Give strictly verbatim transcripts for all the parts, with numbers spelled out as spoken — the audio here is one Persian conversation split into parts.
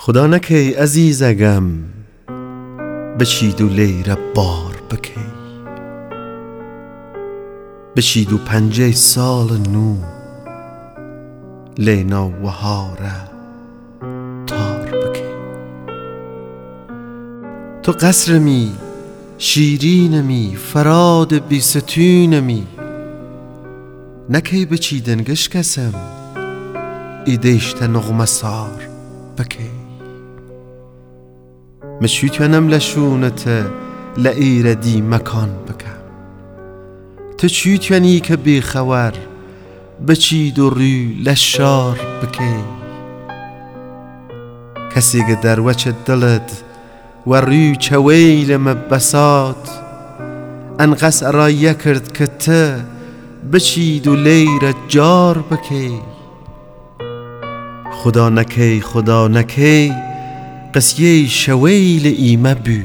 خدا نکی عزیزگم بچید و لیره بار بکی، بچید و پنجه سال نو لینا و هاره تار بکی. تو قصرمی شیرینمی فراد بی ستونمی، نکی بچیدن گش کسم ایدیشت نغمه سار بکی. مشوتونم لشونت لئیر دی مکان بکم، تو چوتونی که بی خبر بچید و روی لشار بکی. کسی که در وچه دلت و روی چویل مبسات، انقص ارایه کرد که ته بچید و لیر جار بکی. خدا نکی خدا نکی قصیه شویل ایمه بو،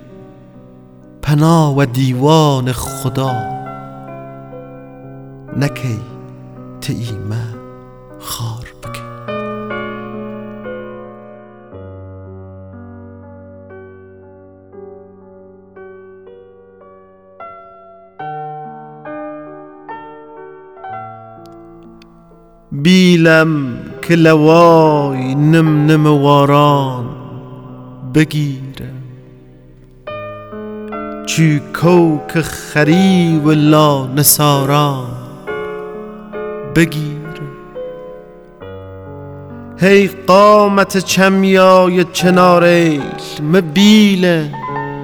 پناه و دیوان خدا نکی ته ایمه خار بکی. بیلم که لوای نم نم واران بگیرم، چو کوک خری و لا نساران بگیرم. هی قامت چمیای چناریل مبیله،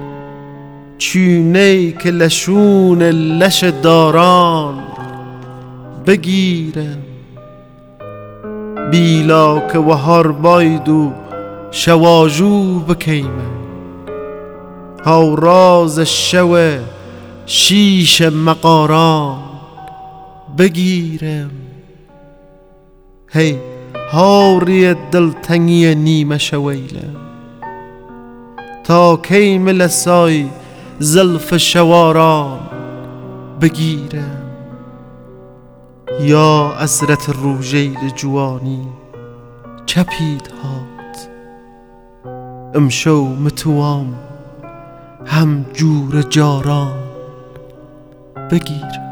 چونه که لشون لش داران بگیرم. بیلا که و هر بایدو شواجو بکیمه، ها راز شو شیش مقاران بگیرم. هی هاری دلتنگی نیمه شویلم، تا کیم لسای زلف شواران بگیرم. یا عزرت روژیل جوانی چپید هات، امشو متوام هم جور جاران بگیرم.